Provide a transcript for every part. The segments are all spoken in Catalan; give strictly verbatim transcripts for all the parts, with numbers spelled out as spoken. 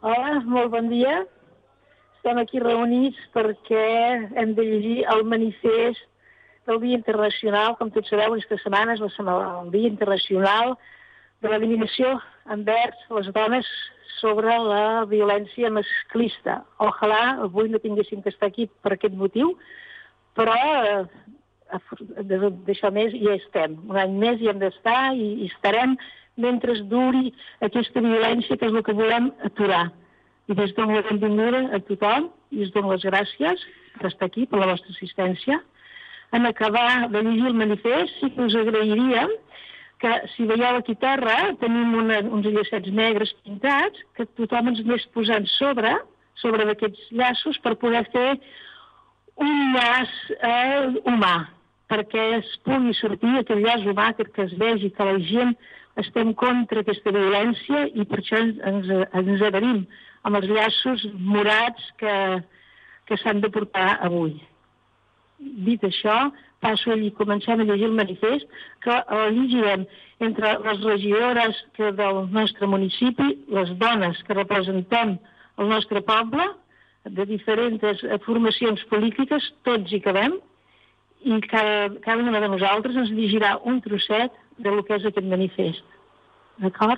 Hola, molt bon dia. Estem aquí reunits perquè hem de llegir el manifest del Dia Internacional. Com tots sabeu, aquesta setmana és la setmana, el Dia Internacional de l'eliminació envers les dones sobre la violència masclista. Ojalà avui no tinguéssim que estar aquí per aquest motiu, però eh, d'això més hi estem. Un any més hi hem d'estar i, i estarem mentre es duri aquesta violència, que és el que volem aturar. I des d'on la benvinguda a tothom i us dono les gràcies per estar aquí, per la vostra assistència. En acabar de llegir el manifest, sí que us agrairíem que, si veieu aquí a terra, tenim una, uns llacets negres pintats, que tothom ens anés posant sobre, sobre d'aquests llaços, per poder fer un llaç eh, humà, perquè es pugui sortir aquest llaç humà, que, que es vegi que la gent estem contra aquesta violència i per això ens, ens adherim amb els llaços morats que, que s'han de portar avui. Dit això, passo a llegir, comencem a llegir el manifest, que el llegirem entre les regidores que del nostre municipi, les dones que representem el nostre poble, de diferents formacions polítiques, tots hi cabem, i cada, cada una de nosaltres ens llegirà un trosset de lo que és aquest manifest. D'acord?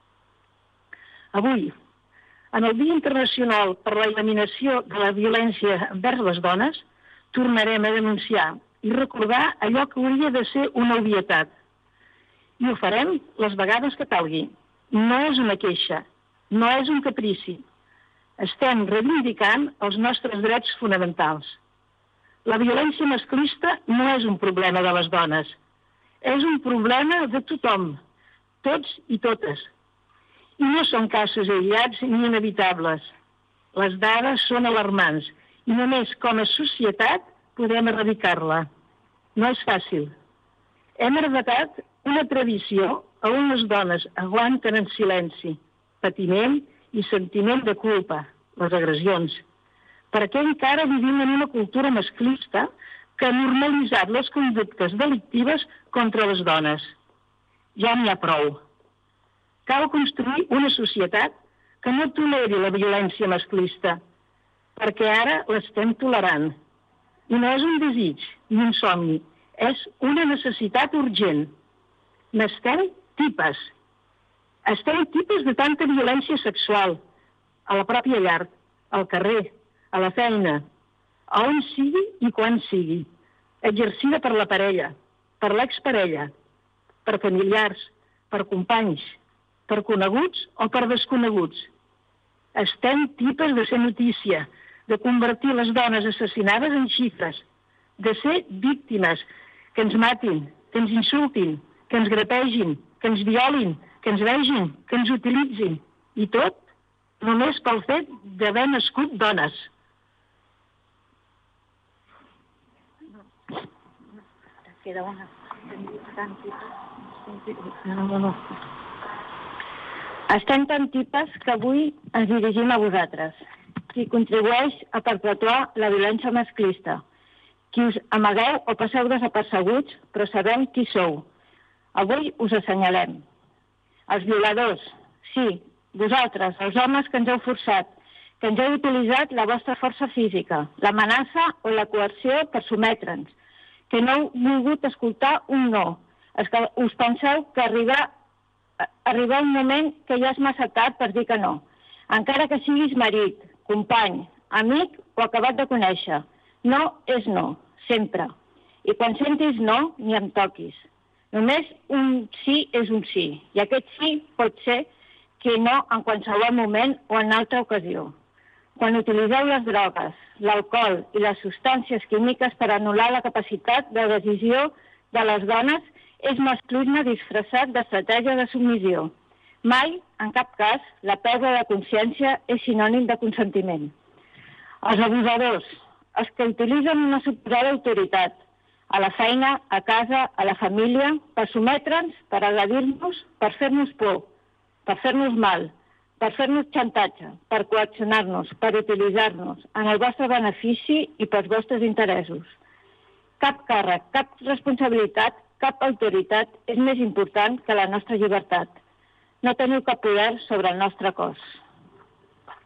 Avui, en el Dia Internacional per la Eliminació de la Violència envers les Dones, tornarem a denunciar i recordar allò que hauria de ser una obvietat. I ho farem les vegades que calgui. No és una queixa, no és un caprici. Estem reivindicant els nostres drets fonamentals. La violència masclista no és un problema de les dones, és un problema de tothom, tots i totes. I no són casos aïllats ni inevitables. Les dades són alarmants i només com a societat podem erradicar-la. No és fàcil. Hem heretat una tradició on les dones aguanten en silenci, patiment i sentiment de culpa, les agressions, perquè encara vivim en una cultura masclista que ha normalitzat les conductes delictives contra les dones. Ja n'hi ha prou. Cal construir una societat que no toleri la violència masclista, perquè ara l'estem tolerant. I no és un desig ni un somni, és una necessitat urgent. N'estem tipes. Estem tipes de tanta violència sexual, a la pròpia llar, al carrer, a la feina, a on sigui i quan sigui, exercida per la parella, per l'exparella, per familiars, per companys, per coneguts o per desconeguts. Estem tipes de ser notícia, de convertir les dones assassinades en xifres, de ser víctimes, que ens matin, que ens insultin, que ens grapegin, que ens violin, que ens vegin, que ens utilitzin. I tot només pel fet d'haver nascut dones. Queda una... No, no, no. Estem tan tipes que avui ens dirigim a vosaltres, qui contribueix a perpetuar la violència masclista, qui us amagueu o passeu desapercebuts, però sabem qui sou. Avui us assenyalem. Els violadors, sí, vosaltres, els homes que ens heu forçat, que ens heu utilitzat la vostra força física, l'amenaça o la coerció per sometre'ns, que no heu volgut escoltar un no. És que us penseu que arribar, arribar un moment que ja és massa tard per dir que no. Encara que siguis marit, company, amic o acabat de conèixer. No és no, sempre. I quan sentis no, ni em toquis. Només un sí és un sí. I aquest sí pot ser que no en qualsevol moment o en altra ocasió. Quan utilitzeu les drogues, l'alcohol i les substàncies químiques per anul·lar la capacitat de decisió de les dones, és masclisme disfressat d'estratègia de submissió. Mai, en cap cas, la pèrdua de consciència és sinònim de consentiment. Els abusadors, els que utilitzen una suposada autoritat, a la feina, a casa, a la família, per sometre'ns, per agredir-nos, per fer-nos por, per fer-nos mal, per fer-nos xantatge, per coaccionar-nos, per utilitzar-nos en el vostre benefici i pels vostres interessos. Cap càrrec, cap responsabilitat, cap autoritat és més important que la nostra llibertat. No teniu cap poder sobre el nostre cos.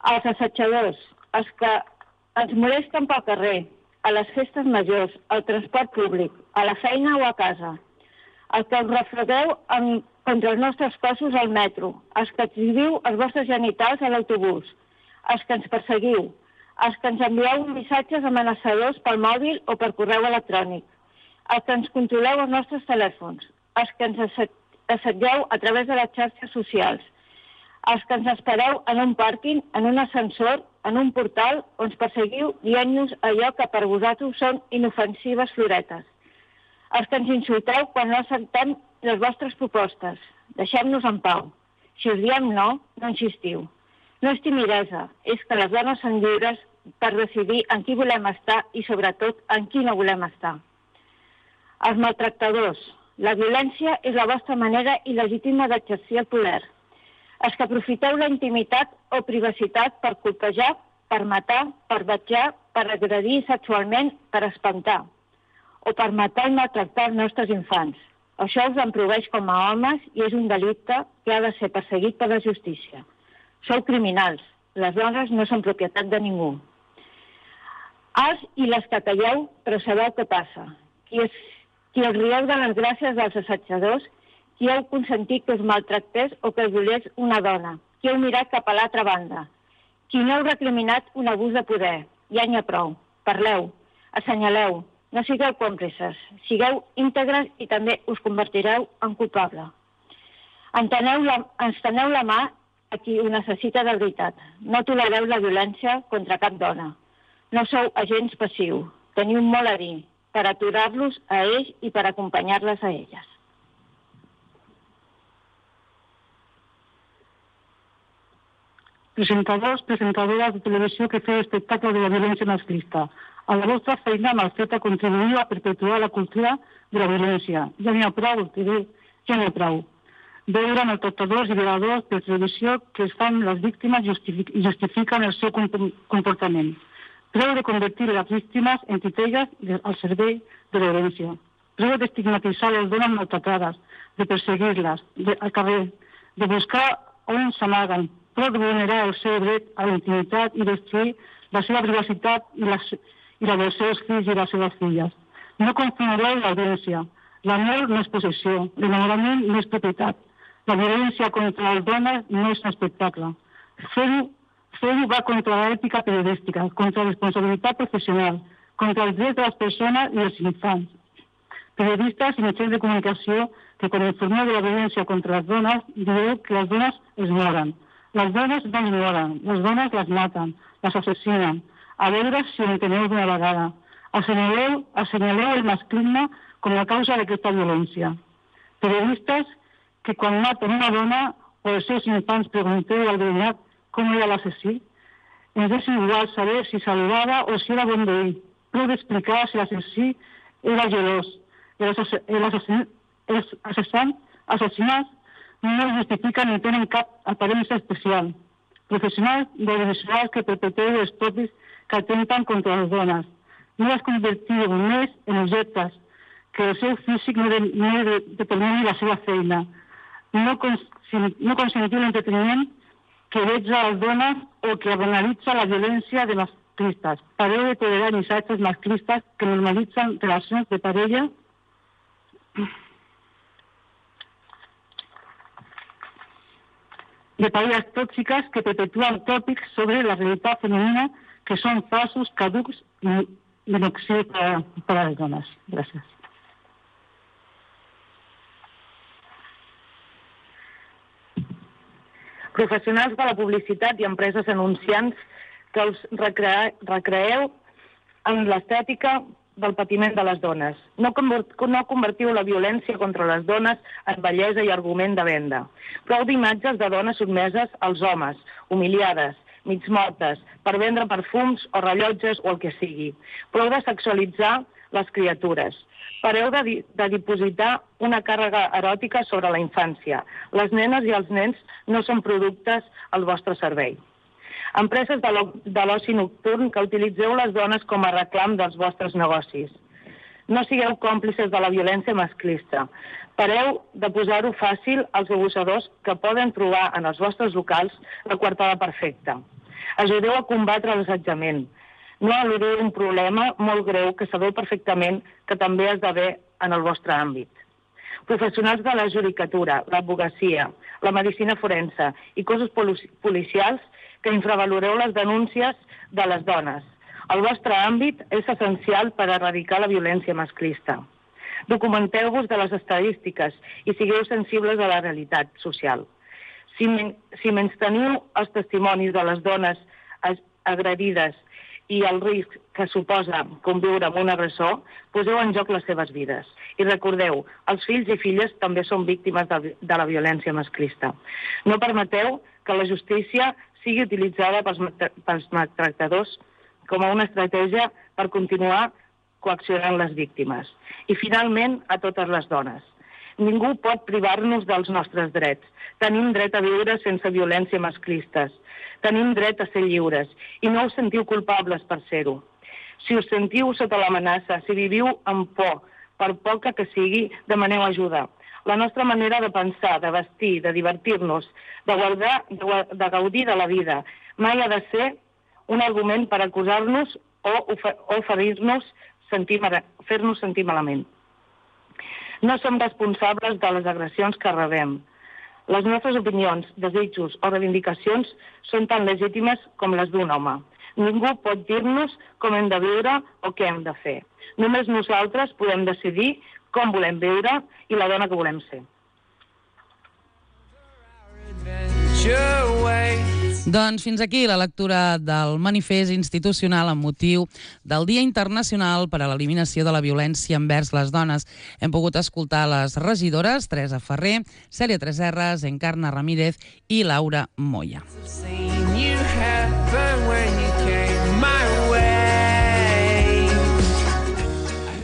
Els assetjadors, els que ens molesten pel carrer, a les festes majors, al transport públic, a la feina o a casa, els que us refredeu amb, contra els nostres cossos al metro, els que exhibiu els vostres genitals a l'autobús, els que ens perseguiu, els que ens envieu missatges amenaçadors pel mòbil o per correu electrònic, els que ens controleu els nostres telèfons, els que ens assetgeu a través de les xarxes socials, els que ens espereu en un pàrquing, en un ascensor, en un portal, o ens perseguiu dient-nos allò que per vosaltres són inofensives floretes, els que ens insulteu quan no acceptem les vostres propostes. Deixem-nos en pau. Si us diem no, no insistiu. No és timidesa, és que les dones són lliures per decidir en qui volem estar i, sobretot, en qui no volem estar. Els maltractadors. La violència és la vostra manera il·legítima d'exercir el poder. Els que aprofiteu la intimitat o privacitat per colpejar, per matar, per vetjar, per agredir sexualment, per espantar, o per matar i maltractar els nostres infants. Això us emproveix com a homes i és un delicte que ha de ser perseguit per la justícia. Sou criminals. Les dones no són propietat de ningú. Els i les que calleu, però sabeu què passa. Qui, es, qui els rieu de les gràcies dels assetjadors, qui heu consentit que us maltractés o que us volés una dona, qui heu mirat cap a l'altra banda, qui no heu recriminat un abús de poder. Ja n'hi ha prou. Parleu, assenyaleu, no sigueu còmplices, sigueu íntegres i també us convertireu en culpable. Enteneu la, ens teneu la mà a qui ho necessita de veritat. No tolereu la violència contra cap dona. No sou agents passius. Teniu molt a dir per aturar-los a ells i per acompanyar-les a elles. Presentadors, presentadores de televisió que feu espectacle de la violència masclista. A la vostra feina mal feta contribuïu a perpetuar la cultura de la violència. Ja n'hi ha prou, ja n'hi ha prou. Veure maltractadors i violadors de televisió que es fan les víctimes i justifiquen el seu comportament. Preu de convertir les víctimes en titelles al servei de la violència. Preu d'estigmatitzar les dones maltractades, de perseguir-les al carrer, de buscar on s'amaguen, prou de vulnerar el seu dret a la intimitat i destruir la seva privacitat i la, i la dels seus fills i les seves filles. No confoneu la violència. L'amor no és possessió, l'enamorament no és propietat. La violència contra les dones no és un espectacle. Fer-ho fer-ho va contra l'ètica periodística, contra la responsabilitat professional, contra els drets de les persones i els infants. Periodistes i mitjans de comunicació que quan informeu de la violència contra les dones direu que les dones es moren. Les dones no es moren, les dones les maten, les assassinen. A veure si ho enteneu d'una vegada. Assenyaleu, assenyaleu el masclisme com la causa d'aquesta violència. Periodistes que quan maten una dona o els seus infants pregunteu al veïnat com era l'assassí. Ens és igual saber si saludava o si era bon veí. Prou d'explicar si l'assassí era gelós. Els assassinats no justifiquen ni tenen cap aparença especial. Professionals d'audiovisuals que perpetreu els propis que atempten contra les dones. No les convertiu més en objectes que el seu físic no, de, no de, determini la seva feina. No, cons, no consentiu l'entreteniment que veig a les dones o que banalitza la violència de masclistes. Pareu de tolerar missatges masclistes que normalitzen relacions de parella de parelles tòxiques que perpetuen tòpics sobre la realitat femenina que són falsos, caducs i inoxius per, per a les dones. Gràcies. Professionals de la publicitat i empreses anunciants que us recre... recreeu en l'estètica del patiment de les dones. No, convert... no convertiu la violència contra les dones en bellesa i argument de venda. Prou d'imatges de dones sotmeses als homes, humiliades, mig mortes, per vendre perfums o rellotges o el que sigui. Prou de sexualitzar les criatures. Pareu de, di de dipositar una càrrega eròtica sobre la infància. Les nenes i els nens no són productes al vostre servei. Empreses de l'oci nocturn que utilitzeu les dones com a reclam dels vostres negocis. No sigueu còmplices de la violència masclista. Pareu de posar-ho fàcil als abusadors que poden trobar en els vostres locals la coartada perfecta. Ajudeu a combatre l'assetjament. No eludiu un problema molt greu que sabeu perfectament que també esdevé en el vostre àmbit. Professionals de la judicatura, l'advocacia, la medicina forense i cossos policials que infravaloreu les denúncies de les dones. El vostre àmbit és essencial per erradicar la violència masclista. Documenteu-vos de les estadístiques i sigueu sensibles a la realitat social. Si, men si menysteniu els testimonis de les dones agredides i el risc que suposa conviure amb un agressor, poseu en joc les seves vides. I recordeu, els fills i filles també són víctimes de, de la violència masclista. No permeteu que la justícia sigui utilitzada pels, pels maltractadors com a una estratègia per continuar coaccionant les víctimes. I finalment, a totes les dones. Ningú pot privar-nos dels nostres drets. Tenim dret a viure sense violència masclistes. Tenim dret a ser lliures i no us sentiu culpables per ser-ho. Si us sentiu sota l'amenaça, si viviu amb por, per poca que sigui, demaneu ajuda. La nostra manera de pensar, de vestir, de divertir-nos, de guardar, de, de gaudir de la vida, mai ha de ser un argument per acusar-nos o, o ferir-nos, fer-nos sentir malament. No som responsables de les agressions que rebem. Les nostres opinions, desitjos o reivindicacions són tan legítimes com les d'un home. Ningú pot dir-nos com hem de viure o què hem de fer. Només nosaltres podem decidir com volem viure i la dona que volem ser. Doncs fins aquí la lectura del manifest institucional amb motiu del Dia Internacional per a l'Eliminació de la Violència envers les Dones. Hem pogut escoltar les regidores Teresa Ferrer, Cèlia Tresserras, Encarna Ramírez i Laura Moya.